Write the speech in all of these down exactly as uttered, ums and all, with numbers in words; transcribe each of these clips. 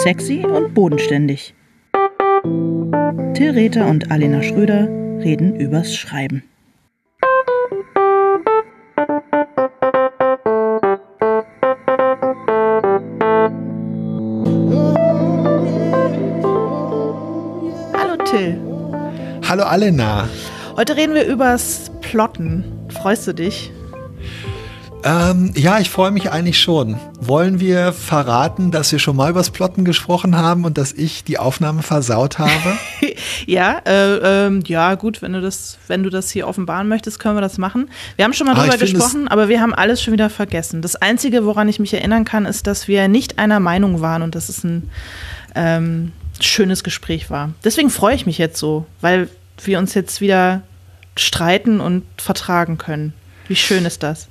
Sexy und bodenständig. Till Rether und Alena Schröder reden übers Schreiben. Hallo Till. Hallo Alena. Heute reden wir übers Plotten. Freust du dich? Ähm, ja, ich freue mich eigentlich schon. Wollen wir verraten, dass wir schon mal übers Plotten gesprochen haben und dass ich die Aufnahme versaut habe? ja, äh, äh, ja, gut, wenn du das, wenn du das hier offenbaren möchtest, können wir das machen. Wir haben schon mal Ah, drüber ich find gesprochen, aber wir haben alles schon wieder vergessen. Das Einzige, woran ich mich erinnern kann, ist, dass wir nicht einer Meinung waren und dass es ein ähm, schönes Gespräch war. Deswegen freue ich mich jetzt so, weil wir uns jetzt wieder streiten und vertragen können. Wie schön ist das?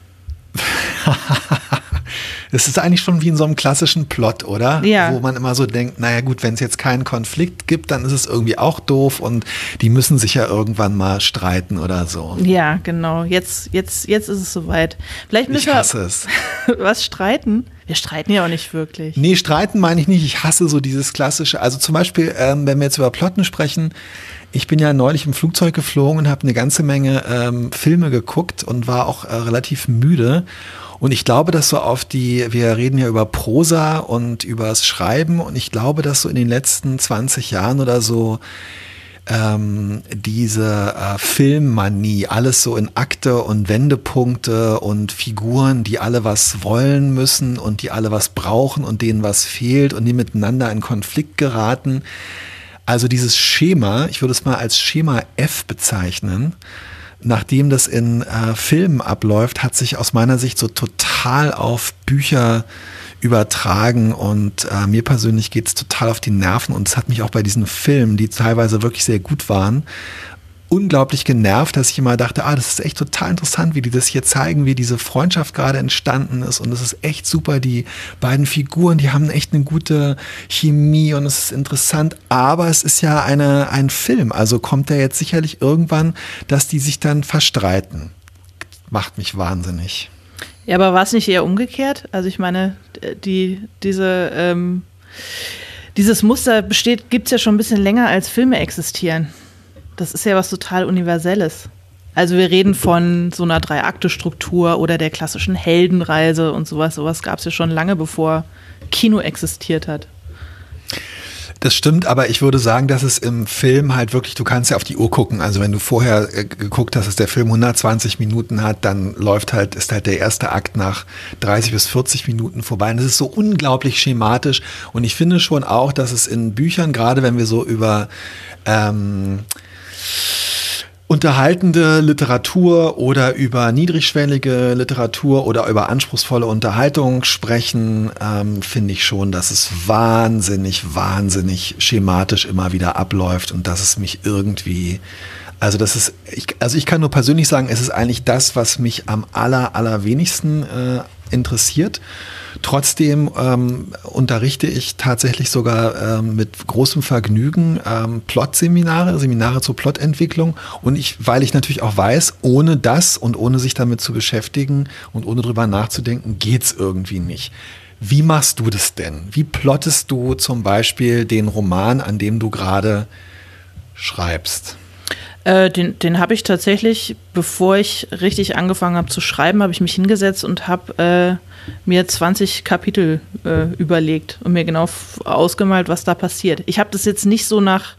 Das ist eigentlich schon wie in so einem klassischen Plot, oder? Ja. Wo man immer so denkt, naja gut, wenn es jetzt keinen Konflikt gibt, dann ist es irgendwie auch doof und die müssen sich ja irgendwann mal streiten oder so. Ja, genau. Jetzt, jetzt, jetzt ist es soweit. Vielleicht müssen ich hasse es. wir was streiten. Wir streiten ja auch nicht wirklich. Nee, streiten meine ich nicht. Ich hasse so dieses klassische, also zum Beispiel, ähm, wenn wir jetzt über Plotten sprechen, ich bin ja neulich im Flugzeug geflogen und habe eine ganze Menge ähm, Filme geguckt und war auch äh, relativ müde. Und ich glaube, dass so auf die, wir reden ja über Prosa und übers Schreiben und ich glaube, dass so in den letzten zwanzig Jahren oder so ähm, diese äh, Filmmanie, alles so in Akte und Wendepunkte und Figuren, die alle was wollen müssen und die alle was brauchen und denen was fehlt und die miteinander in Konflikt geraten. Also dieses Schema, ich würde es mal als Schema F bezeichnen, nachdem das in äh, Filmen abläuft, hat sich aus meiner Sicht so total auf Bücher übertragen und äh, mir persönlich geht es total auf die Nerven und es hat mich auch bei diesen Filmen, die teilweise wirklich sehr gut waren, unglaublich genervt, dass ich immer dachte, ah, das ist echt total interessant, wie die das hier zeigen, wie diese Freundschaft gerade entstanden ist und es ist echt super, die beiden Figuren, die haben echt eine gute Chemie und es ist interessant, aber es ist ja eine, ein Film, also kommt da jetzt sicherlich irgendwann, dass die sich dann verstreiten. Macht mich wahnsinnig. Ja, aber war es nicht eher umgekehrt? Also ich meine, die, diese, ähm, dieses Muster besteht, gibt es ja schon ein bisschen länger, als Filme existieren. Das ist ja was total Universelles. Also wir reden von so einer Drei-Akte-Struktur oder der klassischen Heldenreise und sowas. Sowas gab es ja schon lange, bevor Kino existiert hat. Das stimmt, aber ich würde sagen, dass es im Film halt wirklich, du kannst ja auf die Uhr gucken, also wenn du vorher äh, geguckt hast, dass der Film hundertzwanzig Minuten hat, dann läuft halt, ist halt der erste Akt nach dreißig bis vierzig Minuten vorbei und das ist so unglaublich schematisch und ich finde schon auch, dass es in Büchern, gerade wenn wir so über ähm, unterhaltende Literatur oder über niedrigschwellige Literatur oder über anspruchsvolle Unterhaltung sprechen, ähm, finde ich schon, dass es wahnsinnig, wahnsinnig schematisch immer wieder abläuft und dass es mich irgendwie, also das ist, ich, also ich kann nur persönlich sagen, es ist eigentlich das, was mich am aller, allerwenigsten äh, interessiert. Trotzdem ähm, unterrichte ich tatsächlich sogar ähm, mit großem Vergnügen ähm, Plot-Seminare, Seminare zur Plotentwicklung und ich, weil ich natürlich auch weiß, ohne das und ohne sich damit zu beschäftigen und ohne drüber nachzudenken, geht's irgendwie nicht. Wie machst du das denn? Wie plottest du zum Beispiel den Roman, an dem du gerade schreibst? Äh, den den habe ich tatsächlich, bevor ich richtig angefangen habe zu schreiben, habe ich mich hingesetzt und habe äh, mir zwanzig Kapitel äh, überlegt und mir genau f- ausgemalt, was da passiert. Ich habe das jetzt nicht so nach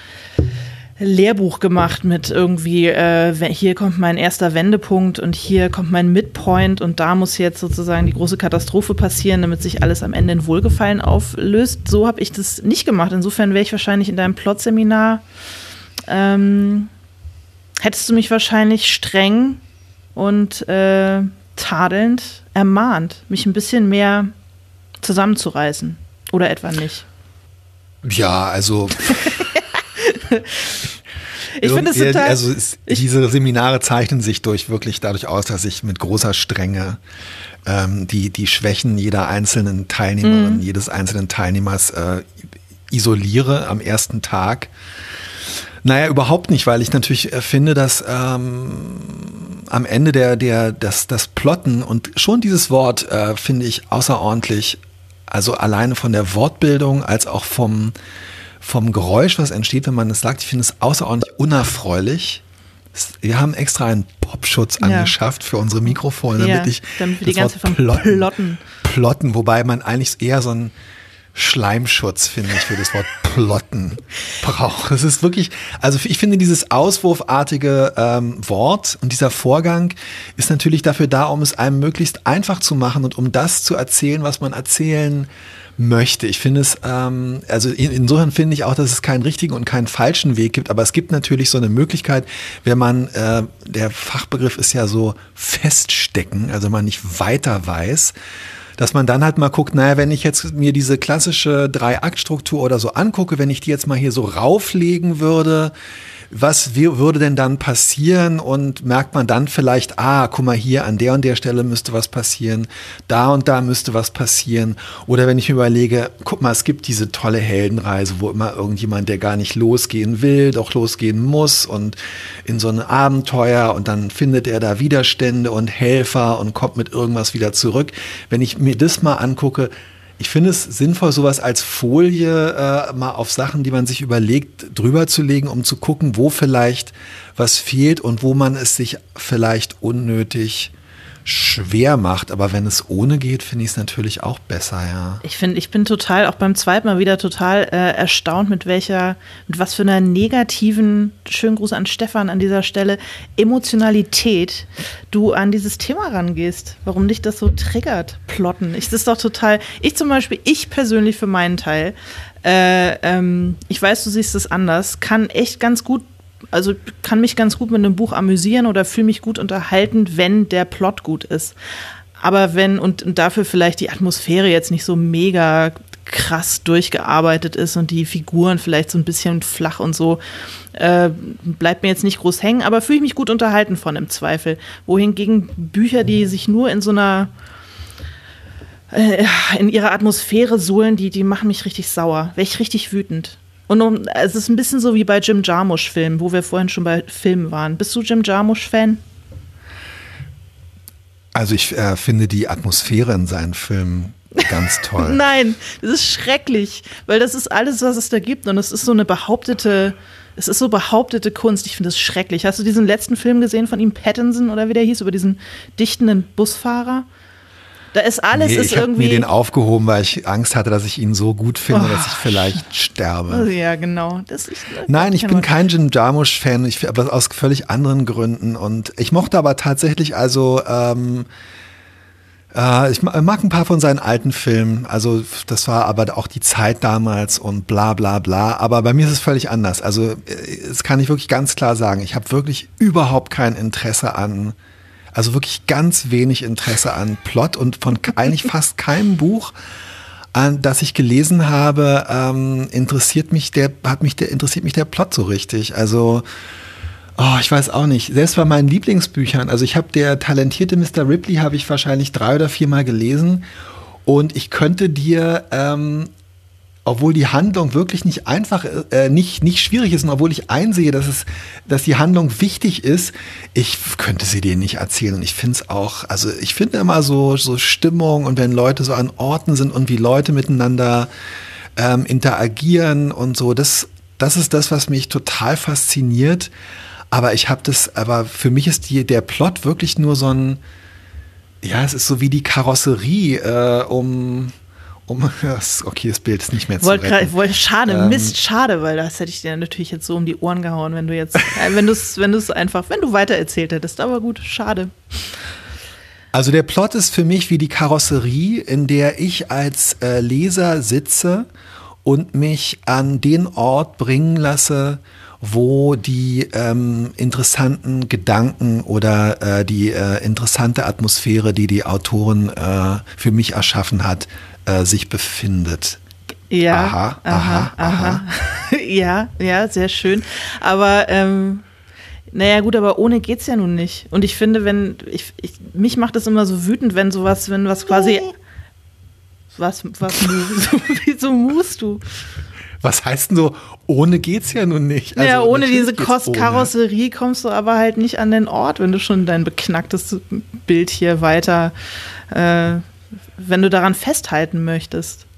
Lehrbuch gemacht mit irgendwie, äh, hier kommt mein erster Wendepunkt und hier kommt mein Midpoint und da muss jetzt sozusagen die große Katastrophe passieren, damit sich alles am Ende in Wohlgefallen auflöst. So habe ich das nicht gemacht. Insofern wäre ich wahrscheinlich in deinem Plotseminar ähm, hättest du mich wahrscheinlich streng und äh, tadelnd ermahnt, mich ein bisschen mehr zusammenzureißen. Oder etwa nicht? Ja, also ich finde es total... Also es, diese Seminare zeichnen sich durch wirklich dadurch aus, dass ich mit großer Strenge ähm, die, die Schwächen jeder einzelnen Teilnehmerin, mhm. jedes einzelnen Teilnehmers äh, isoliere am ersten Tag. Naja, überhaupt nicht, weil ich natürlich finde, dass ähm, am Ende der, der, das, das Plotten und schon dieses Wort äh, finde ich außerordentlich Also alleine von der Wortbildung als auch vom, vom Geräusch, was entsteht, wenn man es sagt. Ich finde es außerordentlich unerfreulich. Wir haben extra einen Popschutz Ja. angeschafft für unsere Mikrofone, damit Ja, ich damit wir die das ganze Wort Zeit vom plotten, Plotten. plotten, wobei man eigentlich eher so einen Schleimschutz, finde ich, für das Wort plotten braucht. Es ist wirklich, also ich finde dieses auswurfartige ähm, Wort und dieser Vorgang ist natürlich dafür da, um es einem möglichst einfach zu machen und um das zu erzählen, was man erzählen möchte. Ich finde es, ähm, also in, insofern finde ich auch, dass es keinen richtigen und keinen falschen Weg gibt, aber es gibt natürlich so eine Möglichkeit, wenn man, äh, der Fachbegriff ist ja so feststecken, also man nicht weiter weiß, dass man dann halt mal guckt, naja, wenn ich jetzt mir diese klassische Drei-Akt-Struktur oder so angucke, wenn ich die jetzt mal hier so rauflegen würde, was wie, würde denn dann passieren? Und merkt man dann vielleicht, ah, guck mal hier, an der und der Stelle müsste was passieren, da und da müsste was passieren. Oder wenn ich mir überlege, guck mal, es gibt diese tolle Heldenreise, wo immer irgendjemand, der gar nicht losgehen will, doch losgehen muss und in so ein Abenteuer und dann findet er da Widerstände und Helfer und kommt mit irgendwas wieder zurück. Wenn ich mir das mal angucke, ich finde es sinnvoll, sowas als Folie äh, mal auf Sachen, die man sich überlegt, drüber zu legen, um zu gucken, wo vielleicht was fehlt und wo man es sich vielleicht unnötig schwer macht. Aber wenn es ohne geht, finde ich es natürlich auch besser, ja. Ich finde, ich bin total, auch beim zweiten Mal wieder total äh, erstaunt, mit welcher, mit was für einer negativen, schönen Gruß an Stefan an dieser Stelle, Emotionalität du an dieses Thema rangehst. Warum dich das so triggert, Plotten. Ich, das ist doch total, ich zum Beispiel, ich persönlich für meinen Teil, äh, ähm, ich weiß, du siehst es anders, kann echt ganz gut Also kann mich ganz gut mit einem Buch amüsieren oder fühle mich gut unterhalten, wenn der Plot gut ist. Aber wenn, und, und dafür vielleicht die Atmosphäre jetzt nicht so mega krass durchgearbeitet ist und die Figuren vielleicht so ein bisschen flach und so, äh, bleibt mir jetzt nicht groß hängen, aber fühle ich mich gut unterhalten von im Zweifel. Wohingegen Bücher, die sich nur in so einer äh, in ihrer Atmosphäre suhlen, die, die machen mich richtig sauer, wäre ich richtig wütend. Und um, es ist ein bisschen so wie bei Jim Jarmusch-Filmen, wo wir vorhin schon bei Filmen waren. Bist du Jim Jarmusch-Fan? Also ich äh, finde die Atmosphäre in seinen Filmen ganz toll. Nein, das ist schrecklich, weil das ist alles, was es da gibt und es ist so eine behauptete, es ist so behauptete Kunst. Ich finde das schrecklich. Hast du diesen letzten Film gesehen von ihm, Pattinson oder wie der hieß, über diesen dichtenden Busfahrer? Da ist alles nee, ist ich habe irgendwie. mir den aufgehoben, weil ich Angst hatte, dass ich ihn so gut finde, oh, dass ich vielleicht sterbe. Ja, genau. Das ist, Nein, ich bin kein Jim Jarmusch-Fan, ich, aber aus völlig anderen Gründen. Und ich mochte aber tatsächlich, also ähm, äh, ich mag ein paar von seinen alten Filmen. Also das war aber auch die Zeit damals und bla bla bla. Aber bei mir ist es völlig anders. Also das kann ich wirklich ganz klar sagen. Ich habe wirklich überhaupt kein Interesse an Also wirklich ganz wenig Interesse an Plot und von eigentlich fast keinem Buch, an das ich gelesen habe, ähm, interessiert mich der, hat mich der, interessiert mich der Plot so richtig. Also, oh, ich weiß auch nicht. Selbst bei meinen Lieblingsbüchern, also ich habe der talentierte Mister Ripley habe ich wahrscheinlich drei oder viermal gelesen und ich könnte dir ähm, obwohl die Handlung wirklich nicht einfach, äh, nicht, nicht schwierig ist und obwohl ich einsehe, dass es, dass die Handlung wichtig ist, ich könnte sie dir nicht erzählen. Und ich finde es auch, also ich finde immer so, so Stimmung und wenn Leute so an Orten sind und wie Leute miteinander ähm, interagieren und so, das, das ist das, was mich total fasziniert. Aber ich habe das, aber für mich ist die, der Plot wirklich nur so ein, ja, es ist so wie die Karosserie, äh, um Um, okay, das Bild ist nicht mehr zu wollt retten. Grad, wollt, schade, ähm, Mist, schade, weil das hätte ich dir natürlich jetzt so um die Ohren gehauen, wenn du jetzt, äh, wenn du es wenn du es einfach, wenn du weiter erzählt hättest. Aber gut, schade. Also der Plot ist für mich wie die Karosserie, in der ich als äh, Leser sitze und mich an den Ort bringen lasse, wo die ähm, interessanten Gedanken oder äh, die äh, interessante Atmosphäre, die die Autorin äh, für mich erschaffen hat, äh, sich befindet. Ja, aha, aha, aha. aha. ja, ja, sehr schön. Aber ähm, naja gut, aber ohne geht's ja nun nicht. Und ich finde, wenn ich, ich mich macht das immer so wütend, wenn sowas, wenn was quasi was, was, wieso musst du? Was heißt denn so, ohne geht's ja nun nicht? Also ja, ohne diese Kost- Karosserie kommst du aber halt nicht an den Ort, wenn du schon dein beknacktes Bild hier weiter, äh, wenn du daran festhalten möchtest.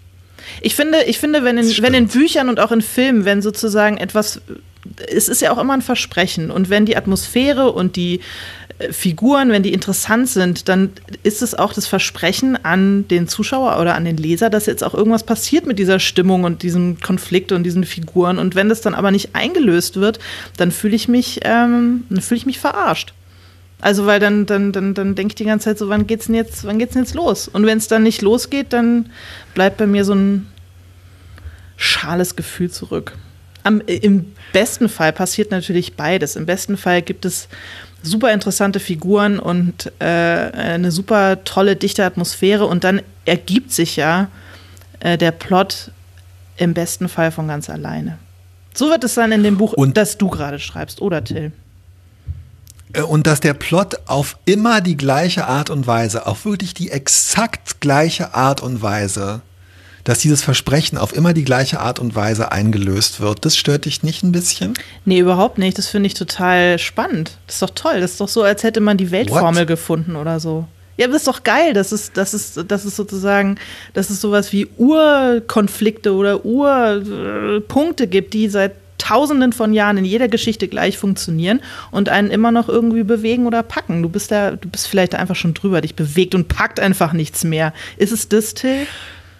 Ich finde, ich finde, wenn in, wenn in Büchern und auch in Filmen, wenn sozusagen etwas, es ist ja auch immer ein Versprechen. Und wenn die Atmosphäre und die Figuren, wenn die interessant sind, dann ist es auch das Versprechen an den Zuschauer oder an den Leser, dass jetzt auch irgendwas passiert mit dieser Stimmung und diesem Konflikt und diesen Figuren. Und wenn das dann aber nicht eingelöst wird, dann fühle ich mich, ähm, dann fühle ich mich verarscht. Also weil dann, dann, dann, dann denke ich die ganze Zeit so, wann geht's denn jetzt, wann geht's denn jetzt los? Und wenn es dann nicht losgeht, dann bleibt bei mir so ein schales Gefühl zurück. Am, im besten Fall passiert natürlich beides. Im besten Fall gibt es super interessante Figuren und äh, eine super tolle, dichte Atmosphäre und dann ergibt sich ja äh, der Plot im besten Fall von ganz alleine. So wird es dann in dem Buch, und, das du gerade schreibst, oder Till? Und dass der Plot auf immer die gleiche Art und Weise, auf wirklich die exakt gleiche Art und Weise, dass dieses Versprechen auf immer die gleiche Art und Weise eingelöst wird, das stört dich nicht ein bisschen? Nee, überhaupt nicht. Das finde ich total spannend. Das ist doch toll. Das ist doch so, als hätte man die Weltformel What? gefunden oder so. Ja, aber das ist doch geil. Das ist, das ist, das ist sozusagen, dass es sowas wie Urkonflikte oder Urpunkte gibt, die seit Tausenden von Jahren in jeder Geschichte gleich funktionieren und einen immer noch irgendwie bewegen oder packen. Du bist da, du bist vielleicht einfach schon drüber, dich bewegt und packt einfach nichts mehr. Ist es das, Till?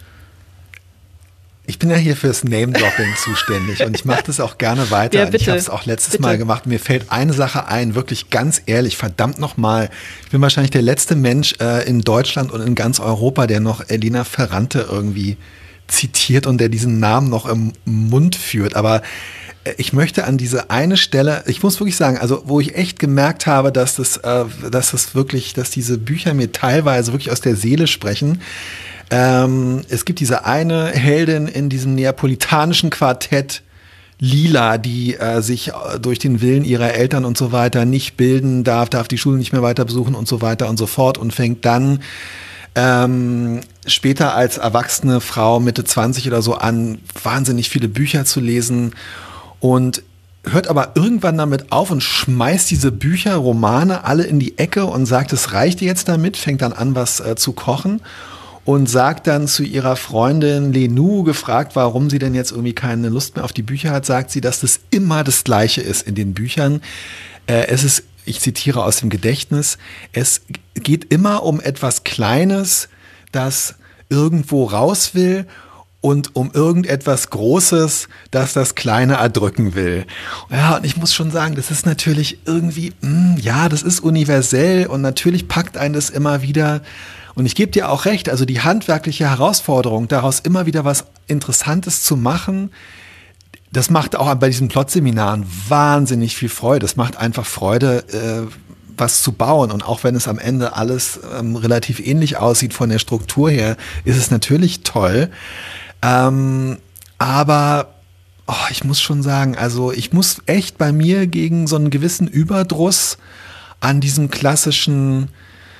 Ich bin ja hier fürs Name-Dropping zuständig und ich mache das auch gerne weiter. Ja, bitte. Ich habe es auch letztes bitte. Mal gemacht. Mir fällt eine Sache ein, wirklich ganz ehrlich, verdammt nochmal. Ich bin wahrscheinlich der letzte Mensch äh, in Deutschland und in ganz Europa, der noch Elena Ferrante irgendwie zitiert und der diesen Namen noch im Mund führt. Aber äh, ich möchte an diese eine Stelle, ich muss wirklich sagen, also wo ich echt gemerkt habe, dass das, äh, dass das wirklich, dass diese Bücher mir teilweise wirklich aus der Seele sprechen. Ähm, es gibt diese eine Heldin in diesem neapolitanischen Quartett, Lila, die äh, sich äh, durch den Willen ihrer Eltern und so weiter nicht bilden darf, darf die Schule nicht mehr weiter besuchen und so weiter und so fort und fängt dann ähm, später als erwachsene Frau Mitte zwanzig oder so an, wahnsinnig viele Bücher zu lesen und hört aber irgendwann damit auf und schmeißt diese Bücher, Romane alle in die Ecke und sagt, es reicht jetzt damit, fängt dann an, was äh, zu kochen. Und sagt dann zu ihrer Freundin Lenou, gefragt, warum sie denn jetzt irgendwie keine Lust mehr auf die Bücher hat, sagt sie, dass das immer das Gleiche ist in den Büchern. Äh, es ist, ich zitiere aus dem Gedächtnis, es geht immer um etwas Kleines, das irgendwo raus will und um irgendetwas Großes, das das Kleine erdrücken will. Ja, und ich muss schon sagen, das ist natürlich irgendwie, mh, ja, das ist universell und natürlich packt einen das immer wieder. Und ich gebe dir auch recht, also die handwerkliche Herausforderung, daraus immer wieder was Interessantes zu machen, das macht auch bei diesen Plotseminaren wahnsinnig viel Freude. Es macht einfach Freude, äh, was zu bauen. Und auch wenn es am Ende alles ähm, relativ ähnlich aussieht von der Struktur her, ist es natürlich toll. Ähm, aber oh, ich muss schon sagen, also ich muss echt bei mir gegen so einen gewissen Überdruss an diesem klassischen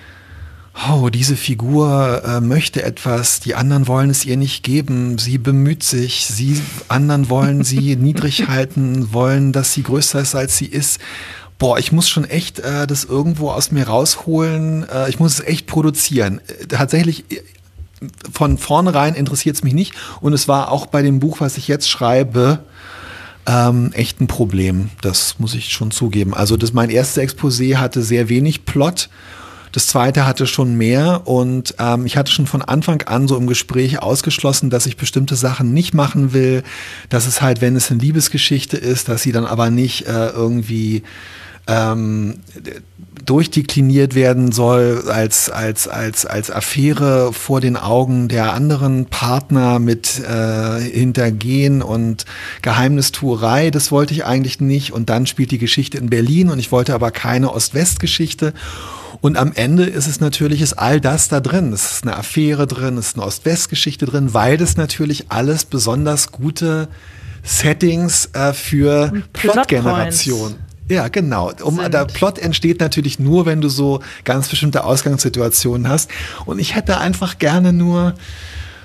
oh, diese Figur äh, möchte etwas, die anderen wollen es ihr nicht geben, sie bemüht sich, sie anderen wollen sie niedrig halten, wollen, dass sie größer ist, als sie ist. Boah, ich muss schon echt äh, das irgendwo aus mir rausholen, äh, ich muss es echt produzieren. Äh, tatsächlich, von vornherein interessiert es mich nicht und es war auch bei dem Buch, was ich jetzt schreibe, ähm, echt ein Problem, das muss ich schon zugeben. Also das, mein erstes Exposé hatte sehr wenig Plot. Das zweite hatte schon mehr und ähm, ich hatte schon von Anfang an so im Gespräch ausgeschlossen, dass ich bestimmte Sachen nicht machen will, dass es halt, wenn es eine Liebesgeschichte ist, dass sie dann aber nicht äh, irgendwie ähm, durchdekliniert werden soll als, als, als, als Affäre vor den Augen der anderen Partner mit äh, Hintergehen und Geheimnistuerei. Das wollte ich eigentlich nicht und dann spielt die Geschichte in Berlin und ich wollte aber keine Ost-West-Geschichte. Und am Ende ist es natürlich, ist all das da drin. Es ist eine Affäre drin, es ist eine Ost-West-Geschichte drin, weil das natürlich alles besonders gute Settings äh, für Plot-Generation. Ja, genau. Um, der Plot entsteht natürlich nur, wenn du so ganz bestimmte Ausgangssituationen hast. Und ich hätte einfach gerne nur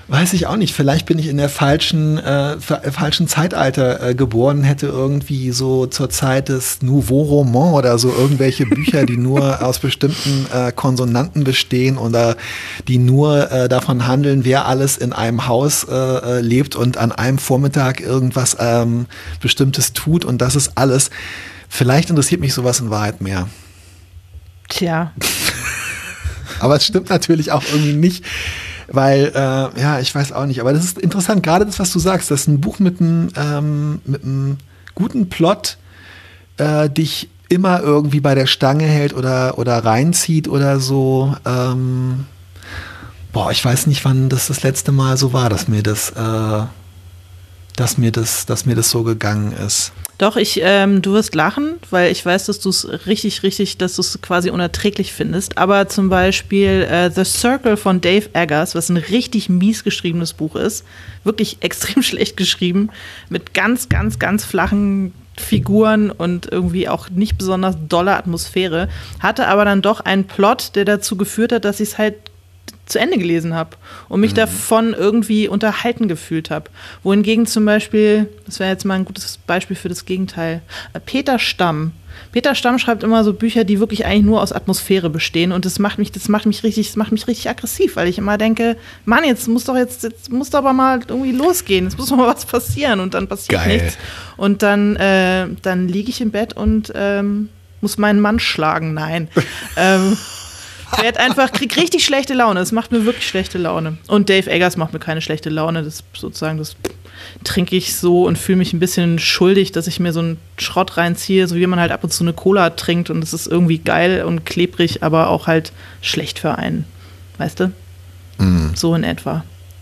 Weiß ich auch nicht. Vielleicht bin ich in der falschen, äh, falschen Zeitalter äh, geboren, hätte irgendwie so zur Zeit des Nouveau Roman oder so irgendwelche Bücher, die nur aus bestimmten äh, Konsonanten bestehen oder die nur äh, davon handeln, wer alles in einem Haus äh, lebt und an einem Vormittag irgendwas ähm, Bestimmtes tut und das ist alles. Vielleicht interessiert mich sowas in Wahrheit mehr. Tja. Aber es stimmt natürlich auch irgendwie nicht. Weil, äh, ja, ich weiß auch nicht, aber das ist interessant, gerade das, was du sagst, dass ein Buch mit einem, ähm, mit einem guten Plot äh, dich immer irgendwie bei der Stange hält oder, oder reinzieht oder so. Ähm, boah, ich weiß nicht, wann das das letzte Mal so war, dass mir das, äh, dass mir das, dass mir das so gegangen ist. Doch, ich, ähm, du wirst lachen, weil ich weiß, dass du es richtig, richtig, dass du es quasi unerträglich findest. Aber zum Beispiel äh, The Circle von Dave Eggers, was ein richtig mies geschriebenes Buch ist, wirklich extrem schlecht geschrieben, mit ganz, ganz, ganz flachen Figuren und irgendwie auch nicht besonders dolle Atmosphäre, hatte aber dann doch einen Plot, der dazu geführt hat, dass ich es halt zu Ende gelesen habe und mich mhm. davon irgendwie unterhalten gefühlt habe. Wohingegen zum Beispiel, das wäre jetzt mal ein gutes Beispiel für das Gegenteil, Peter Stamm. Peter Stamm schreibt immer so Bücher, die wirklich eigentlich nur aus Atmosphäre bestehen und das macht mich, das macht mich richtig, das macht mich richtig aggressiv, weil ich immer denke, Mann, jetzt muss doch jetzt, jetzt muss doch aber mal irgendwie losgehen, jetzt muss doch mal was passieren und dann passiert Geil. nichts. Und dann, äh, dann liege ich im Bett und ähm, muss meinen Mann schlagen. Nein. ähm, Ich werde einfach, krieg richtig schlechte Laune. Es macht mir wirklich schlechte Laune. Und Dave Eggers macht mir keine schlechte Laune. Das sozusagen, das trinke ich so und fühle mich ein bisschen schuldig, dass ich mir so einen Schrott reinziehe, so wie man halt ab und zu eine Cola trinkt und es ist irgendwie geil und klebrig, aber auch halt schlecht für einen. Weißt du? Mm. So in etwa.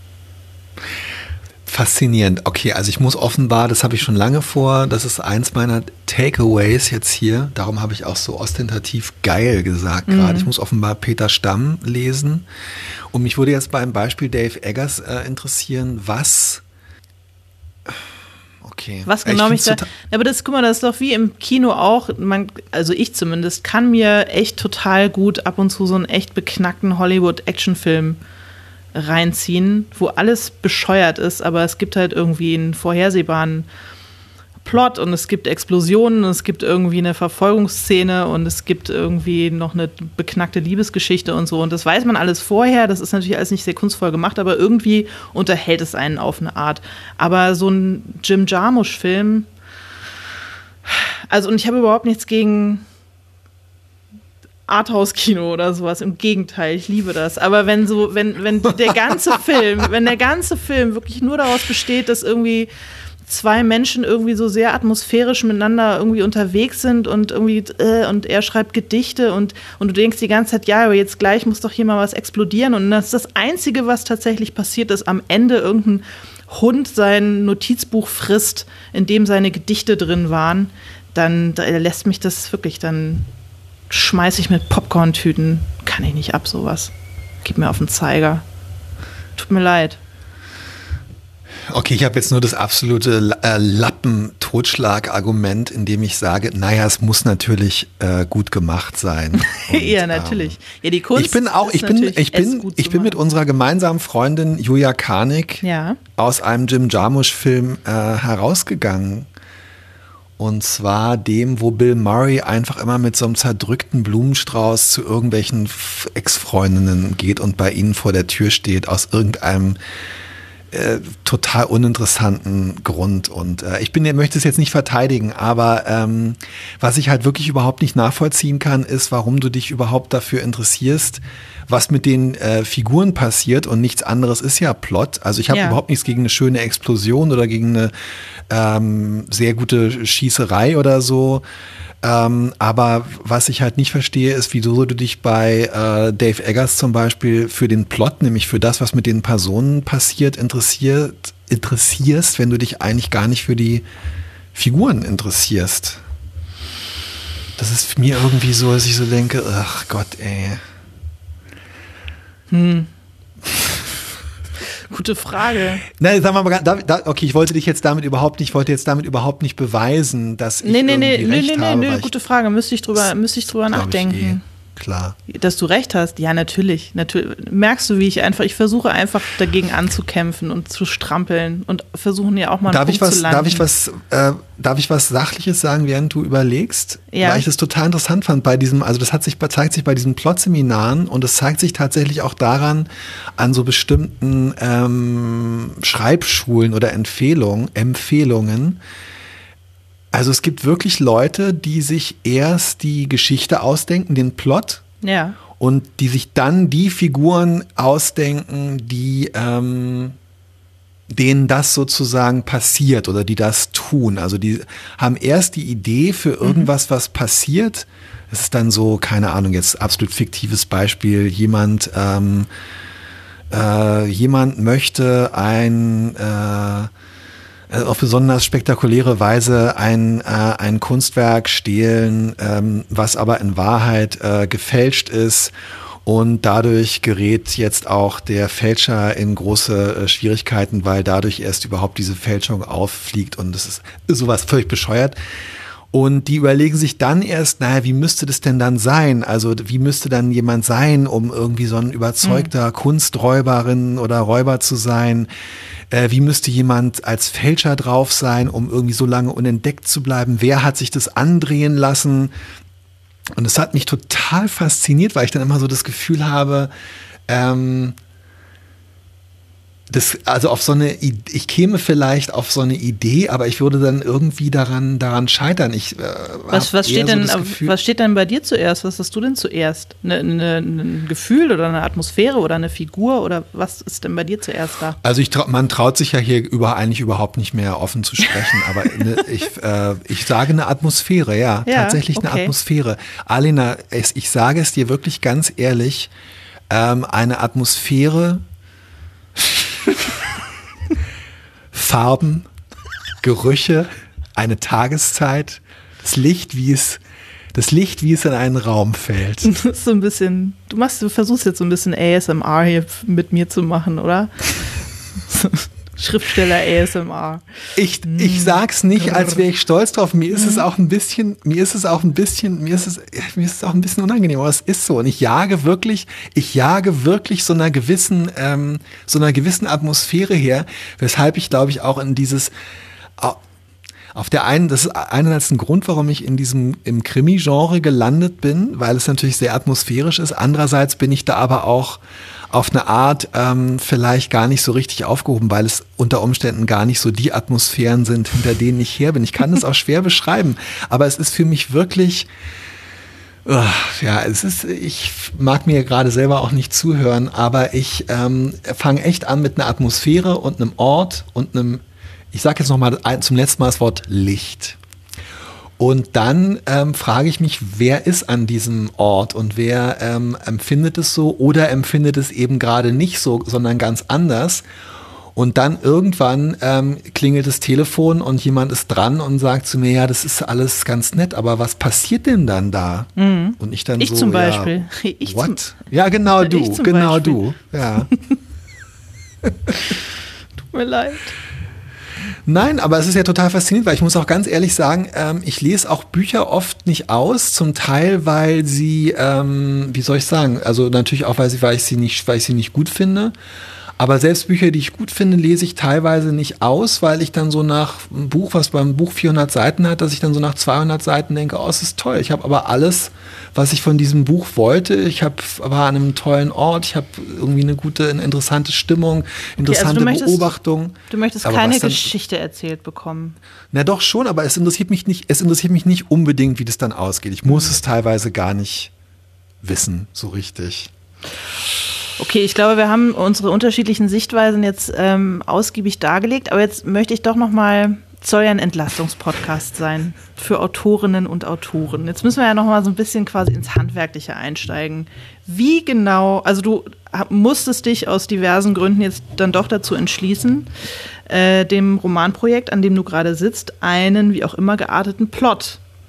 Faszinierend. Okay, also ich muss offenbar, das habe ich schon lange vor, das ist eins meiner Takeaways jetzt hier, darum habe ich auch so ostentativ geil gesagt gerade. Mhm. Ich muss offenbar Peter Stamm lesen und mich würde jetzt beim Beispiel Dave Eggers äh, interessieren, was okay. Was genau mich da, aber das, guck mal, das ist doch wie im Kino auch, man, also ich zumindest, kann mir echt total gut ab und zu so einen echt beknackten Hollywood-Actionfilm reinziehen, wo alles bescheuert ist, aber es gibt halt irgendwie einen vorhersehbaren Plot und es gibt Explosionen und es gibt irgendwie eine Verfolgungsszene und es gibt irgendwie noch eine beknackte Liebesgeschichte und so und das weiß man alles vorher, das ist natürlich alles nicht sehr kunstvoll gemacht, aber irgendwie unterhält es einen auf eine Art. Aber so ein Jim Jarmusch-Film, also und ich habe überhaupt nichts gegen Arthouse-Kino oder sowas. Im Gegenteil, ich liebe das. Aber wenn so, wenn, wenn der ganze Film, wenn der ganze Film wirklich nur daraus besteht, dass irgendwie zwei Menschen irgendwie so sehr atmosphärisch miteinander irgendwie unterwegs sind und irgendwie, äh, und er schreibt Gedichte und, und du denkst die ganze Zeit, ja, aber jetzt gleich muss doch hier mal was explodieren und das ist das Einzige, was tatsächlich passiert ist, am Ende irgendein Hund sein Notizbuch frisst, in dem seine Gedichte drin waren, dann da lässt mich das wirklich dann schmeiße ich mit Popcorn-Tüten. Kann ich nicht ab, sowas. Gib mir auf den Zeiger. Tut mir leid. Okay, ich habe jetzt nur das absolute äh, Lappen-Totschlag-Argument, in dem ich sage, naja, es muss natürlich äh, gut gemacht sein. Und, ja, natürlich. Ja, die Kunst ich bin auch, ich bin, ich bin, ich bin mit unserer gemeinsamen Freundin Julia Karnick ja. aus einem Jim Jarmusch-Film äh, herausgegangen. Und zwar dem, wo Bill Murray einfach immer mit so einem zerdrückten Blumenstrauß zu irgendwelchen Ex-Freundinnen geht und bei ihnen vor der Tür steht, aus irgendeinem äh, total uninteressanten Grund. Und äh, ich bin, möchte es jetzt nicht verteidigen, aber ähm, was ich halt wirklich überhaupt nicht nachvollziehen kann, ist, warum du dich überhaupt dafür interessierst, was mit den äh, Figuren passiert und nichts anderes ist ja Plot. Also ich habe ja. überhaupt nichts gegen eine schöne Explosion oder gegen eine ähm, sehr gute Schießerei oder so. Ähm, aber was ich halt nicht verstehe, ist, wieso du dich bei äh, Dave Eggers zum Beispiel für den Plot, nämlich für das, was mit den Personen passiert, interessiert, interessierst, wenn du dich eigentlich gar nicht für die Figuren interessierst. Das ist für mir irgendwie so, dass ich so denke, ach Gott, ey. Hm. Gute Frage. Nein, sagen wir mal, da, da, okay, ich wollte dich jetzt damit überhaupt nicht, ich wollte jetzt damit überhaupt nicht beweisen, dass ich nee, nee, irgendwie nee, recht nee, nee, habe. Nee, nee, gute Frage, müsste ich drüber, müsste ich drüber nachdenken. klar. Dass du recht hast, ja, natürlich. natürlich. Merkst du, wie ich einfach, ich versuche einfach dagegen anzukämpfen und zu strampeln und versuchen ja auch mal einen darf Punkt ich was, zu landen. Darf ich was, äh, darf ich was Sachliches sagen, während du überlegst? Ja. Weil ich das total interessant fand bei diesem, also das hat sich, zeigt sich bei diesen Plot-Seminaren und es zeigt sich tatsächlich auch daran, an so bestimmten ähm, Schreibschulen oder Empfehlungen, Empfehlungen. Also es gibt wirklich Leute, die sich erst die Geschichte ausdenken, den Plot. Ja. Und die sich dann die Figuren ausdenken, die ähm, denen das sozusagen passiert oder die das tun. Also die haben erst die Idee für irgendwas, was passiert. Es ist dann so, keine Ahnung, jetzt absolut fiktives Beispiel, jemand, ähm, äh, jemand möchte ein äh, auf besonders spektakuläre Weise ein, äh, ein Kunstwerk stehlen, ähm, was aber in Wahrheit äh, gefälscht ist. Und dadurch gerät jetzt auch der Fälscher in große äh, Schwierigkeiten, weil dadurch erst überhaupt diese Fälschung auffliegt. Und es ist sowas völlig bescheuert. Und die überlegen sich dann erst, naja, wie müsste das denn dann sein? Also wie müsste dann jemand sein, um irgendwie so ein überzeugter mhm. Kunsträuberin oder Räuber zu sein? Äh, wie müsste jemand als Fälscher drauf sein, um irgendwie so lange unentdeckt zu bleiben? Wer hat sich das andrehen lassen? Und es hat mich total fasziniert, weil ich dann immer so das Gefühl habe, ähm, das, also auf so eine, ich käme vielleicht auf so eine Idee, aber ich würde dann irgendwie daran, daran scheitern. Ich, äh, was, was, steht so denn, was steht denn bei dir zuerst? Was hast du denn zuerst? Ne, ne, ein Gefühl oder eine Atmosphäre oder eine Figur oder was ist denn bei dir zuerst da? Also ich trau, man traut sich ja hier über, eigentlich überhaupt nicht mehr offen zu sprechen, aber ne, ich, äh, ich sage eine Atmosphäre, ja, ja tatsächlich okay. eine Atmosphäre. Alena, ich, ich sage es dir wirklich ganz ehrlich, ähm, eine Atmosphäre, Farben, Gerüche, eine Tageszeit, das Licht, wie es, das Licht, wie es in einen Raum fällt. Das ist so ein bisschen, du machst, du versuchst jetzt so ein bisschen A S M R hier mit mir zu machen, oder? Schriftsteller A S M R. Ich, ich sag's nicht, als wäre ich stolz drauf. Mir ist es auch ein bisschen, mir ist es auch ein bisschen, mir ist es, mir ist es auch ein bisschen unangenehm, aber es ist so. Und ich jage wirklich, ich jage wirklich so einer gewissen, ähm, so einer gewissen Atmosphäre her, weshalb ich, glaube ich, auch in dieses, auf der einen, das ist einerseits ein Grund, warum ich in diesem, im Krimi-Genre gelandet bin, weil es natürlich sehr atmosphärisch ist. Andererseits bin ich da aber auch auf eine Art ähm, vielleicht gar nicht so richtig aufgehoben, weil es unter Umständen gar nicht so die Atmosphären sind, hinter denen ich her bin. Ich kann das auch schwer beschreiben, aber es ist für mich wirklich, uh, ja, es ist, ich mag mir gerade selber auch nicht zuhören, aber ich ähm, fange echt an mit einer Atmosphäre und einem Ort und einem, ich sage jetzt nochmal zum letzten Mal das Wort Licht. Und dann ähm, frage ich mich, wer ist an diesem Ort und wer ähm, empfindet es so oder empfindet es eben gerade nicht so, sondern ganz anders. Und dann irgendwann ähm, klingelt das Telefon und jemand ist dran und sagt zu mir, ja, das ist alles ganz nett, aber was passiert denn dann da? Mhm. Und ich dann ich so, zum Beispiel. Ja, ich what? Zum, ja, genau du, genau Beispiel. du. Ja. Tut mir leid. Nein, aber es ist ja total faszinierend, weil ich muss auch ganz ehrlich sagen, ähm, ich lese auch Bücher oft nicht aus, zum Teil, weil sie, ähm, wie soll ich sagen, also natürlich auch, weil, sie, weil, ich sie nicht, weil ich sie nicht gut finde, aber selbst Bücher, die ich gut finde, lese ich teilweise nicht aus, weil ich dann so nach einem Buch, was beim Buch vierhundert Seiten hat, dass ich dann so nach zweihundert Seiten denke, oh, es ist toll, ich habe aber alles, was ich von diesem Buch wollte, ich hab, war an einem tollen Ort, ich habe irgendwie eine gute, eine interessante Stimmung, interessante okay, also du möchtest, Beobachtung. Du möchtest aber keine dann, Geschichte erzählt bekommen. Na doch schon, aber es interessiert mich nicht, es interessiert mich nicht unbedingt, wie das dann ausgeht. Ich muss mhm. es teilweise gar nicht wissen, so richtig. Okay, ich glaube, wir haben unsere unterschiedlichen Sichtweisen jetzt ähm, ausgiebig dargelegt, aber jetzt möchte ich doch noch mal, soll ja ein Entlastungspodcast sein für Autorinnen und Autoren. Jetzt müssen wir ja noch mal so ein bisschen quasi ins Handwerkliche einsteigen. Wie genau, also du musstest dich aus diversen Gründen jetzt dann doch dazu entschließen, äh, dem Romanprojekt, an dem du gerade sitzt, einen wie auch immer gearteten Plot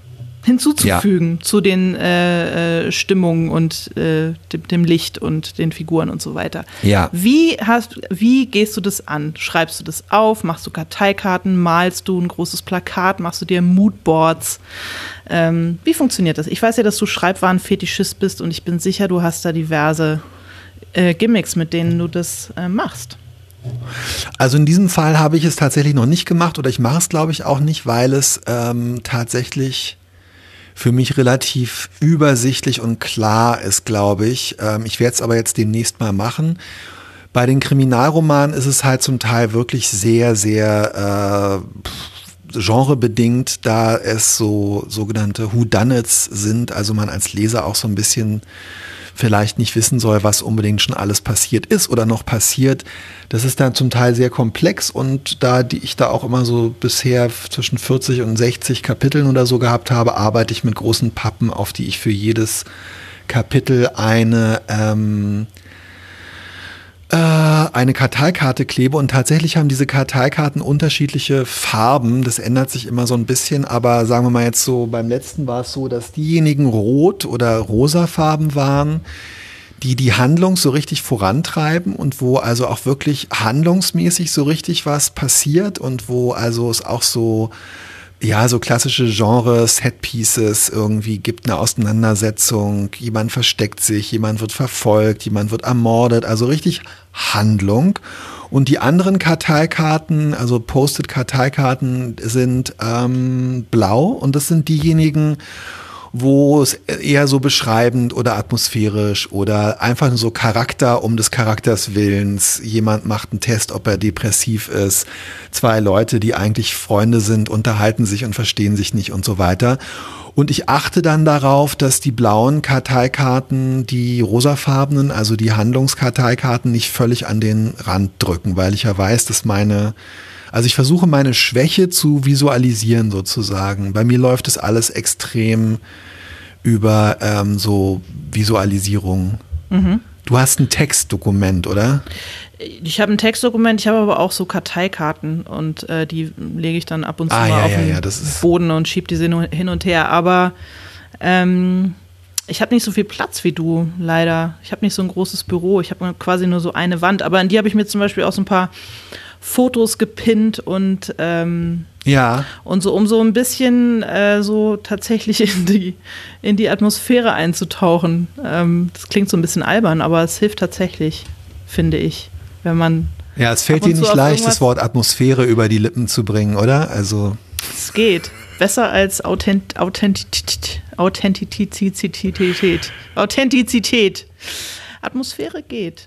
hinzuzufügen ja. zu den äh, äh, Stimmungen und äh, dem, dem Licht und den Figuren und so weiter. Ja. Wie hast, wie gehst du das an? Schreibst du das auf? Machst du Karteikarten? Malst du ein großes Plakat? Machst du dir Moodboards? Ähm, wie funktioniert das? Ich weiß ja, dass du Schreibwaren-Fetischist bist und ich bin sicher, du hast da diverse äh, Gimmicks, mit denen du das äh, machst. Also in diesem Fall habe ich es tatsächlich noch nicht gemacht oder ich mache es, glaube ich, auch nicht, weil es ähm, tatsächlich für mich relativ übersichtlich und klar ist, glaube ich. Ähm, ich werde es aber jetzt demnächst mal machen. Bei den Kriminalromanen ist es halt zum Teil wirklich sehr, sehr äh, genrebedingt, da es so sogenannte Whodunits sind, also man als Leser auch so ein bisschen vielleicht nicht wissen soll, was unbedingt schon alles passiert ist oder noch passiert. Das ist dann zum Teil sehr komplex und da die ich da auch immer so bisher zwischen vierzig und sechzig Kapiteln oder so gehabt habe, arbeite ich mit großen Pappen, auf die ich für jedes Kapitel eine ähm, eine Karteikarte klebe und tatsächlich haben diese Karteikarten unterschiedliche Farben. Das ändert sich immer so ein bisschen, aber sagen wir mal jetzt so, beim letzten war es so, dass diejenigen rot- oder rosafarben waren, die die Handlung so richtig vorantreiben und wo also auch wirklich handlungsmäßig so richtig was passiert und wo also es auch so ja, so klassische Genre-Set-Pieces irgendwie gibt, eine Auseinandersetzung, jemand versteckt sich, jemand wird verfolgt, jemand wird ermordet, also richtig Handlung. Und die anderen Karteikarten, also Post-it-Karteikarten sind ähm, blau und das sind diejenigen, wo es eher so beschreibend oder atmosphärisch oder einfach nur so Charakter um des Charakters Willens. Jemand macht einen Test, ob er depressiv ist. Zwei Leute, die eigentlich Freunde sind, unterhalten sich und verstehen sich nicht und so weiter. Und ich achte dann darauf, dass die blauen Karteikarten die rosafarbenen, also die Handlungskarteikarten, nicht völlig an den Rand drücken, weil ich ja weiß, dass meine Also ich versuche meine Schwäche zu visualisieren sozusagen. Bei mir läuft das alles extrem über ähm, so Visualisierung. Mhm. Du hast ein Textdokument, oder? Ich habe ein Textdokument, ich habe aber auch so Karteikarten und äh, die lege ich dann ab und zu ah, mal ja, auf ja, den ja, das ist Boden und schiebe diese hin und her. Aber ähm, ich habe nicht so viel Platz wie du, leider. Ich habe nicht so ein großes Büro. Ich habe quasi nur so eine Wand. Aber an die habe ich mir zum Beispiel auch so ein paar Fotos gepinnt und ähm, ja. und so, um so ein bisschen äh, so tatsächlich in die, in die Atmosphäre einzutauchen. Ähm, das klingt so ein bisschen albern, aber es hilft tatsächlich, finde ich, wenn man. Ja, es fällt dir nicht leicht, das Wort Atmosphäre über die Lippen zu bringen, oder? Also. Es geht. Besser als Authent- Authentizität. Authentizität. Authentizität. Atmosphäre geht.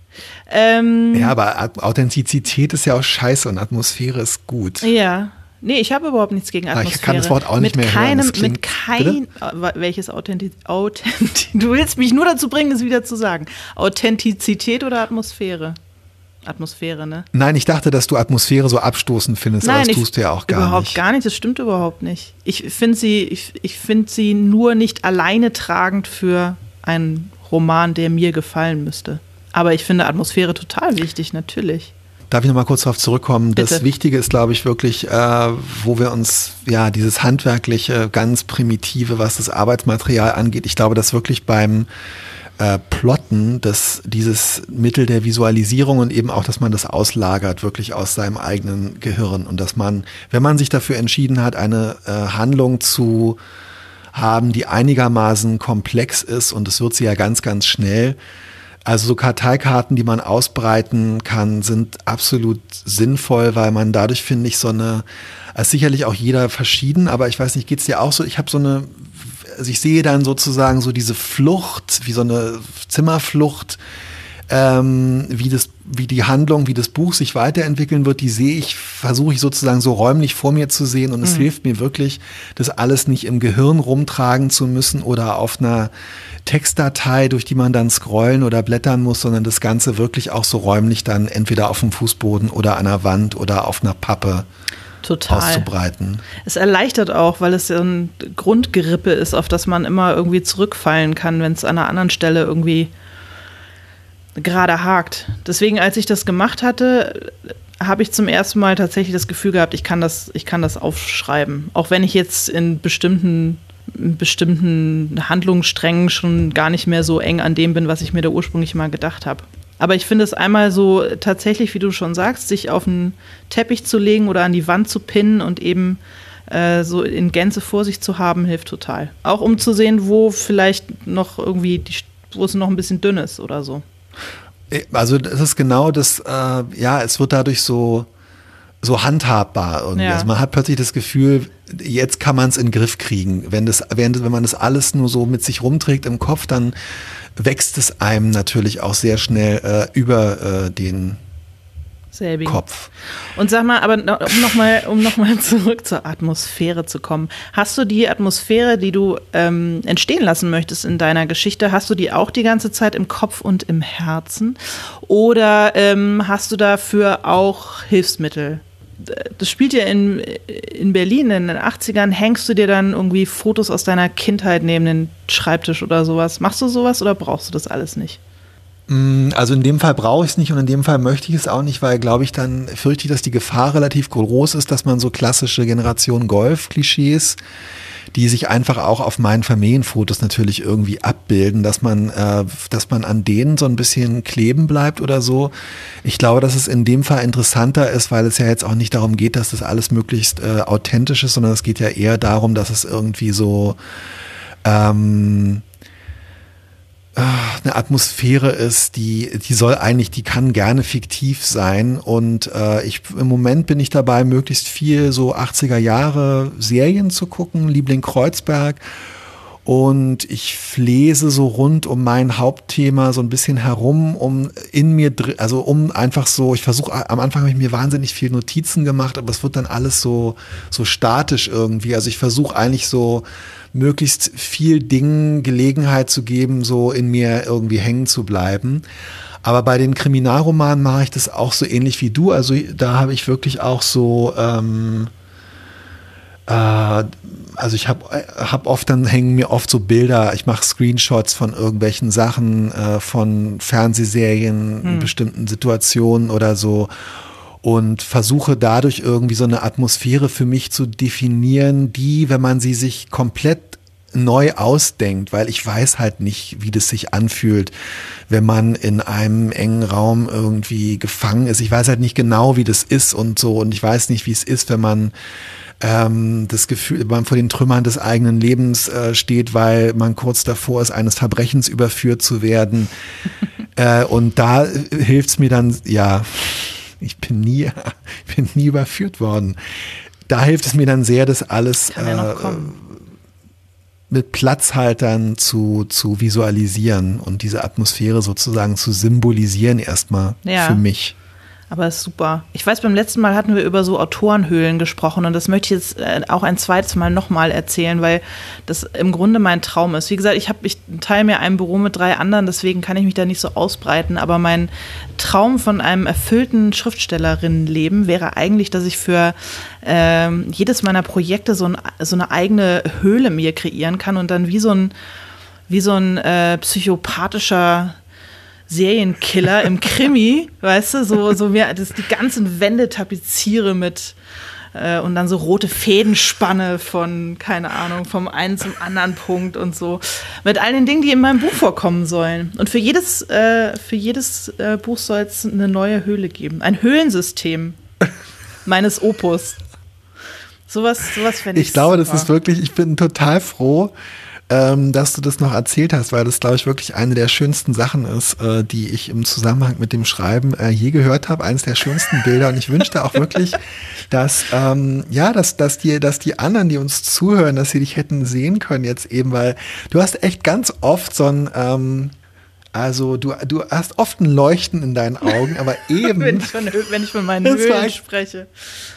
Ähm, ja, aber Authentizität ist ja auch scheiße und Atmosphäre ist gut. Ja. Nee, ich habe überhaupt nichts gegen Atmosphäre. Ich kann das Wort auch nicht mit mehr keinem, hören. Klingt, mit kein, welches Authentiz, Authentiz, du willst mich nur dazu bringen, es wieder zu sagen. Authentizität oder Atmosphäre? Atmosphäre, ne? Nein, ich dachte, dass du Atmosphäre so abstoßend findest, Nein, aber das ich, tust du ja auch gar überhaupt nicht. Überhaupt gar nicht, das stimmt überhaupt nicht. Ich finde sie, ich, ich finde sie nur nicht alleine tragend für einen Roman, der mir gefallen müsste. Aber ich finde Atmosphäre total wichtig, natürlich. Darf ich noch mal kurz darauf zurückkommen? Bitte. Das Wichtige ist, glaube ich, wirklich, äh, wo wir uns, ja, dieses handwerkliche, ganz primitive, was das Arbeitsmaterial angeht, ich glaube, dass wirklich beim äh, Plotten, dass dieses Mittel der Visualisierung und eben auch, dass man das auslagert, wirklich aus seinem eigenen Gehirn und dass man, wenn man sich dafür entschieden hat, eine äh, Handlung zu haben, die einigermaßen komplex ist, und das wird sie ja ganz, ganz schnell. Also so Karteikarten, die man ausbreiten kann, sind absolut sinnvoll, weil man dadurch, finde ich, so eine, also sicherlich auch jeder verschieden, aber ich weiß nicht, geht's dir auch so? Ich habe so eine, also ich sehe dann sozusagen so diese Flucht, wie so eine Zimmerflucht, ähm, wie das, wie die Handlung, wie das Buch sich weiterentwickeln wird, die sehe ich, versuche ich sozusagen so räumlich vor mir zu sehen und es mhm. hilft mir wirklich, das alles nicht im Gehirn rumtragen zu müssen oder auf einer Textdatei, durch die man dann scrollen oder blättern muss, sondern das Ganze wirklich auch so räumlich dann entweder auf dem Fußboden oder an der Wand oder auf einer Pappe Total. auszubreiten. Es erleichtert auch, weil es so ein Grundgerippe ist, auf das man immer irgendwie zurückfallen kann, wenn es an einer anderen Stelle irgendwie gerade hakt. Deswegen, als ich das gemacht hatte, habe ich zum ersten Mal tatsächlich das Gefühl gehabt, ich kann das, ich kann das aufschreiben. Auch wenn ich jetzt in bestimmten in bestimmten Handlungssträngen schon gar nicht mehr so eng an dem bin, was ich mir da ursprünglich mal gedacht habe. Aber ich finde es einmal so tatsächlich, wie du schon sagst, sich auf einen Teppich zu legen oder an die Wand zu pinnen und eben äh, so in Gänze vor sich zu haben, hilft total. Auch um zu sehen, wo vielleicht noch irgendwie, die, wo es noch ein bisschen dünn ist oder so. Also das ist genau das, äh, ja, es wird dadurch so, so handhabbar irgendwie. Ja. Also man hat plötzlich das Gefühl, jetzt kann man es in den Griff kriegen. Wenn, das, wenn, wenn man das alles nur so mit sich rumträgt im Kopf, dann wächst es einem natürlich auch sehr schnell äh, über äh, den Selbigen. Kopf. Und sag mal, aber um nochmal um noch mal zurück zur Atmosphäre zu kommen, hast du die Atmosphäre, die du ähm, entstehen lassen möchtest in deiner Geschichte, hast du die auch die ganze Zeit im Kopf und im Herzen? Oder ähm, hast du dafür auch Hilfsmittel? Das spielt ja in, in Berlin in den achtzigern, hängst du dir dann irgendwie Fotos aus deiner Kindheit neben den Schreibtisch oder sowas? Machst du sowas oder brauchst du das alles nicht? Also in dem Fall brauche ich es nicht und in dem Fall möchte ich es auch nicht, weil, glaube ich, dann fürchte ich, dass die Gefahr relativ groß ist, dass man so klassische Generation Golf-Klischees, die sich einfach auch auf meinen Familienfotos natürlich irgendwie abbilden, dass man, äh, dass man an denen so ein bisschen kleben bleibt oder so. Ich glaube, dass es in dem Fall interessanter ist, weil es ja jetzt auch nicht darum geht, dass das alles möglichst äh, authentisch ist, sondern es geht ja eher darum, dass es irgendwie so ähm, eine Atmosphäre ist, die, die soll eigentlich, die kann gerne fiktiv sein und äh, ich, im Moment bin ich dabei, möglichst viel so achtziger Jahre Serien zu gucken, Liebling Kreuzberg, und ich lese so rund um mein Hauptthema so ein bisschen herum, um in mir, also um einfach so, ich versuche, am Anfang habe ich mir wahnsinnig viel Notizen gemacht, aber es wird dann alles so, so statisch irgendwie, also ich versuche eigentlich so möglichst viel Dingen Gelegenheit zu geben, so in mir irgendwie hängen zu bleiben. Aber bei den Kriminalromanen mache ich das auch so ähnlich wie du. Also da habe ich wirklich auch so, ähm, äh, also ich habe hab oft, dann hängen mir oft so Bilder, ich mache Screenshots von irgendwelchen Sachen, äh, von Fernsehserien, hm. in bestimmten Situationen oder so. Und versuche dadurch irgendwie so eine Atmosphäre für mich zu definieren, die, wenn man sie sich komplett neu ausdenkt, weil ich weiß halt nicht, wie das sich anfühlt, wenn man in einem engen Raum irgendwie gefangen ist. Ich weiß halt nicht genau, wie das ist und so, und ich weiß nicht, wie es ist, wenn man ähm, das Gefühl, wenn man vor den Trümmern des eigenen Lebens äh, steht, weil man kurz davor ist, eines Verbrechens überführt zu werden. äh, und da hilft es mir dann, ja... Ich bin nie, bin nie überführt worden. Da hilft es mir dann sehr, das alles ja äh, mit Platzhaltern zu, zu visualisieren und diese Atmosphäre sozusagen zu symbolisieren erstmal ja. für mich. Aber ist super. Ich weiß, beim letzten Mal hatten wir über so Autorenhöhlen gesprochen und das möchte ich jetzt äh, auch ein zweites Mal nochmal erzählen, weil das im Grunde mein Traum ist. Wie gesagt, ich, hab, ich teile mir ein Büro mit drei anderen, deswegen kann ich mich da nicht so ausbreiten, aber mein Traum von einem erfüllten Schriftstellerinnenleben wäre eigentlich, dass ich für äh, jedes meiner Projekte so, ein, so eine eigene Höhle mir kreieren kann und dann wie so ein, wie so ein äh, psychopathischer Serienkiller im Krimi, weißt du, so, so mir das die ganzen Wände tapeziere mit äh, und dann so rote Fädenspanne von, keine Ahnung, vom einen zum anderen Punkt und so. Mit all den Dingen, die in meinem Buch vorkommen sollen. Und für jedes, äh, für jedes äh, Buch soll es eine neue Höhle geben. Ein Höhlensystem meines Opus. Sowas, sowas fände ich Ich glaube, super. Das ist wirklich, ich bin total froh, Ähm, dass du das noch erzählt hast, weil das, glaube ich, wirklich eine der schönsten Sachen ist, äh, die ich im Zusammenhang mit dem Schreiben äh, je gehört habe. Eines der schönsten Bilder. Und ich wünschte auch wirklich, dass ähm, ja, dass, dass die, dass die anderen, die uns zuhören, dass sie dich hätten sehen können jetzt eben, weil du hast echt ganz oft so ein ähm, Also du, du hast oft ein Leuchten in deinen Augen, aber eben wenn, ich von, wenn ich von meinen Höhlen spreche.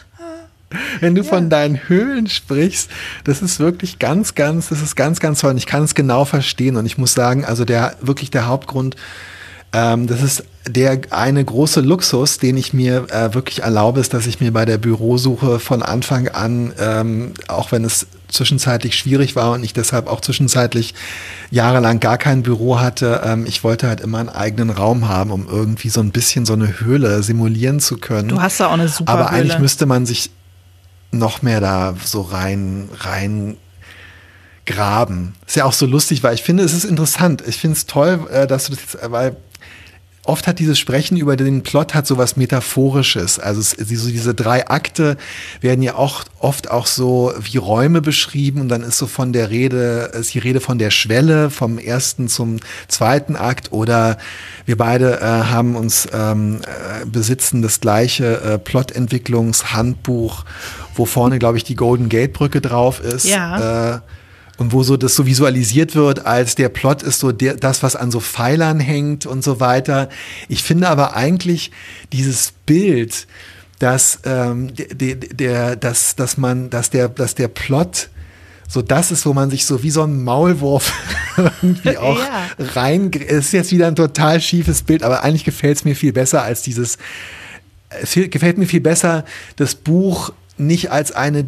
Wenn du ja. von deinen Höhlen sprichst, das ist wirklich ganz, ganz, das ist ganz, ganz toll. Und ich kann es genau verstehen. Und ich muss sagen, also der wirklich der Hauptgrund, ähm, das ist der eine große Luxus, den ich mir äh, wirklich erlaube, ist, dass ich mir bei der Bürosuche von Anfang an, ähm, auch wenn es zwischenzeitlich schwierig war und ich deshalb auch zwischenzeitlich jahrelang gar kein Büro hatte, ähm, ich wollte halt immer einen eigenen Raum haben, um irgendwie so ein bisschen so eine Höhle simulieren zu können. Du hast da auch eine super Aber Höhle. eigentlich müsste man sich noch mehr da so rein, rein graben. Ist ja auch so lustig, weil ich finde, es ist interessant. Ich finde es toll, äh, dass du das jetzt, weil oft hat dieses Sprechen über den Plot hat so was Metaphorisches. Also es, so diese drei Akte werden ja auch oft auch so wie Räume beschrieben und dann ist so von der Rede, ist die Rede von der Schwelle vom ersten zum zweiten Akt oder wir beide äh, haben uns ähm, äh, besitzen das gleiche äh, Plotentwicklungshandbuch, wo vorne, glaube ich, die Golden Gate Brücke drauf ist. Ja. Äh, Und wo so das so visualisiert wird, als der Plot ist so der, das, was an so Pfeilern hängt und so weiter. Ich finde aber eigentlich dieses Bild, dass ähm, der, der, dass, dass man, dass der, dass der Plot so das ist, wo man sich so wie so ein Maulwurf irgendwie auch ja. rein. Es ist jetzt wieder ein total schiefes Bild, aber eigentlich gefällt es mir viel besser als dieses. Es gefällt mir viel besser, das Buch nicht als eine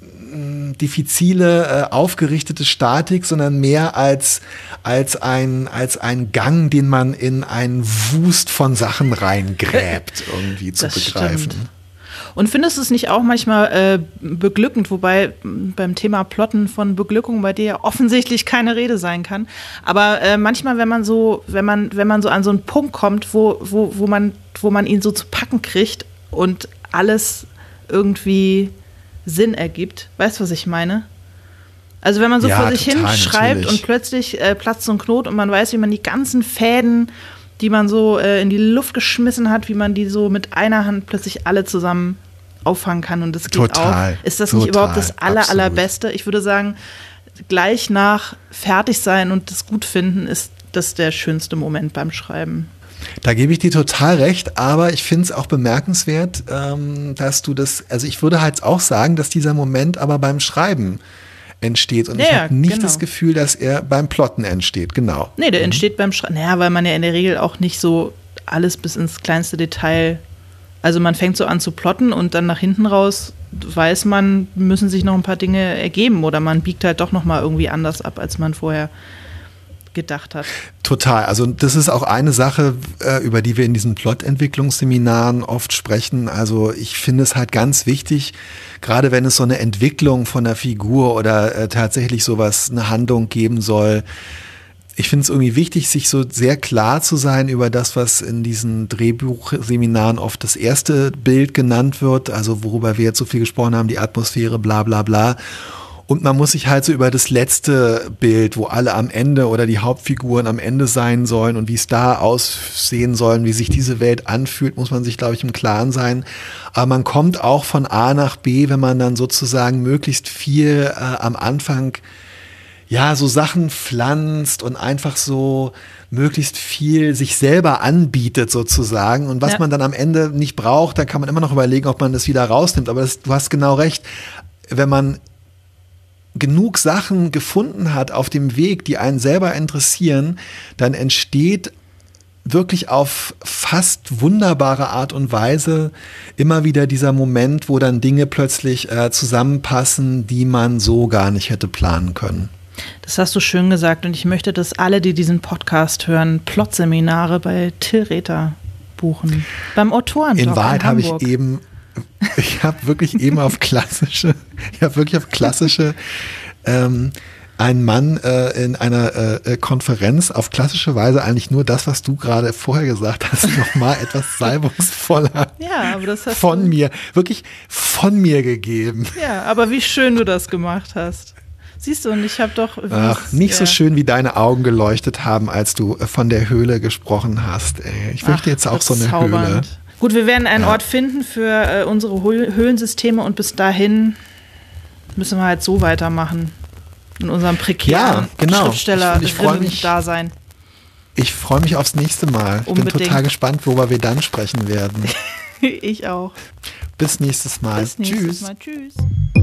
diffizile, äh, aufgerichtete Statik, sondern mehr als, als, ein, als ein Gang, den man in einen Wust von Sachen reingräbt, irgendwie zu das begreifen. Stimmt. Und findest du es nicht auch manchmal äh, beglückend, wobei beim Thema Plotten von Beglückung bei dir ja offensichtlich keine Rede sein kann, aber äh, manchmal, wenn man so, wenn man, wenn man so an so einen Punkt kommt, wo, wo, wo man, wo man ihn so zu packen kriegt und alles irgendwie Sinn ergibt. Weißt du, was ich meine? Also wenn man so ja, vor sich hin schreibt und plötzlich äh, platzt so ein Knot und man weiß, wie man die ganzen Fäden, die man so äh, in die Luft geschmissen hat, wie man die so mit einer Hand plötzlich alle zusammen auffangen kann und das geht total, auf. Ist das total, nicht überhaupt das aller, absolut. allerbeste? Ich würde sagen, gleich nach fertig sein und das gut finden, ist das der schönste Moment beim Schreiben. Da gebe ich dir total recht, aber ich finde es auch bemerkenswert, ähm, dass du das, also ich würde halt auch sagen, dass dieser Moment aber beim Schreiben entsteht und ja, ich habe nicht genau. das Gefühl, dass er beim Plotten entsteht, genau. Nee, der mhm. entsteht beim Schreiben, naja, weil man ja in der Regel auch nicht so alles bis ins kleinste Detail, also man fängt so an zu plotten und dann nach hinten raus weiß man, müssen sich noch ein paar Dinge ergeben oder man biegt halt doch nochmal irgendwie anders ab, als man vorher gedacht hat. Total. Also das ist auch eine Sache, äh, über die wir in diesen Plot-Entwicklungsseminaren oft sprechen. Also ich finde es halt ganz wichtig, gerade wenn es so eine Entwicklung von der Figur oder äh, tatsächlich sowas, eine Handlung geben soll. Ich finde es irgendwie wichtig, sich so sehr klar zu sein über das, was in diesen Drehbuchseminaren oft das erste Bild genannt wird, also worüber wir jetzt so viel gesprochen haben, die Atmosphäre, bla bla bla. Und man muss sich halt so über das letzte Bild, wo alle am Ende oder die Hauptfiguren am Ende sein sollen und wie es da aussehen sollen, wie sich diese Welt anfühlt, muss man sich, glaube ich, im Klaren sein. Aber man kommt auch von A nach B, wenn man dann sozusagen möglichst viel äh, am Anfang, ja, so Sachen pflanzt und einfach so möglichst viel sich selber anbietet sozusagen. Und was ja. man dann am Ende nicht braucht, da kann man immer noch überlegen, ob man das wieder rausnimmt. Aber das, du hast genau recht, wenn man genug Sachen gefunden hat auf dem Weg, die einen selber interessieren, dann entsteht wirklich auf fast wunderbare Art und Weise immer wieder dieser Moment, wo dann Dinge plötzlich äh, zusammenpassen, die man so gar nicht hätte planen können. Das hast du schön gesagt und ich möchte, dass alle, die diesen Podcast hören, Plotseminare bei Till Rether buchen. Beim Autorenjob in Wahrheit habe ich Hamburg. eben Ich habe wirklich eben auf klassische, ich habe wirklich auf klassische ähm, einen Mann äh, in einer äh, Konferenz auf klassische Weise eigentlich nur das, was du gerade vorher gesagt hast, nochmal etwas salbungsvoller ja, aber das hast von du mir, wirklich von mir gegeben. Ja, aber wie schön du das gemacht hast. Siehst du, und ich habe doch... Ach, nicht ja. so schön, wie deine Augen geleuchtet haben, als du von der Höhle gesprochen hast. Ey. Ich möchte Ach, jetzt auch so eine Höhle. Gut, wir werden einen ja. Ort finden für äh, unsere Höhlensysteme und bis dahin müssen wir halt so weitermachen. In unserem prekären ja, genau. Schriftsteller-Dasein. Ich freue mich aufs nächste Mal. Ich Unbedingt. bin total gespannt, worüber wir dann sprechen werden. Ich auch. Bis nächstes Mal. Bis nächstes Tschüss. Mal. Tschüss.